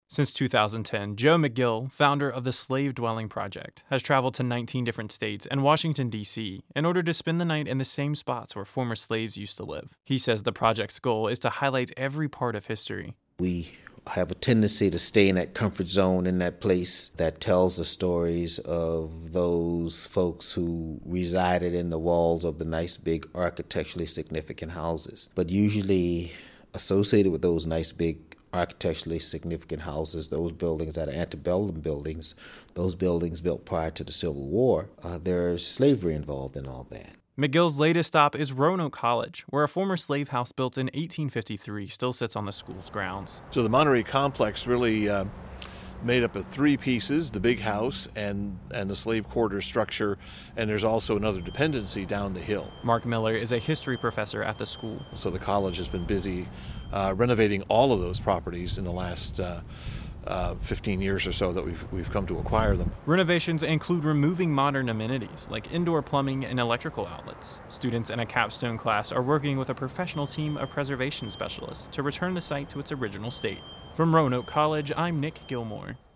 Since 2010, Joe McGill, founder of the Slave Dwelling Project, has traveled to 19 different states and Washington, D.C. in order to spend the night in the same spots where former slaves used to live. He says the project's goal is to highlight every part of history. We have a tendency to stay in that comfort zone, in that place that tells the stories of those folks who resided in the walls of the nice, big, architecturally significant houses. But usually associated with those nice, big, architecturally significant houses, those buildings that are antebellum buildings, those buildings built prior to the Civil War, there's slavery involved in all that. McGill's latest stop is Roanoke College, where a former slave house built in 1853 still sits on the school's grounds. So the Monterey complex really made up of three pieces: the big house and the slave quarter structure, and there's also another dependency down the hill. Mark Miller is a history professor at the school. So the college has been busy renovating all of those properties in the last 15 years or so that we've come to acquire them. Renovations include removing modern amenities like indoor plumbing and electrical outlets. Students in a capstone class are working with a professional team of preservation specialists to return the site to its original state. From Roanoke College, I'm Nick Gilmore.